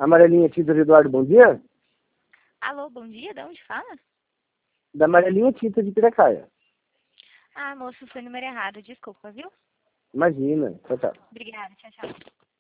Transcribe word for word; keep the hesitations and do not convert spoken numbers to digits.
Amarelinha Tintas Eduardo, bom dia. Alô, bom dia, de onde fala? Da Amarelinha Tinta de Piracaia. Ah, moço, foi número errado, desculpa, viu? Imagina. Tchau, tchau. Obrigada, tchau, tchau.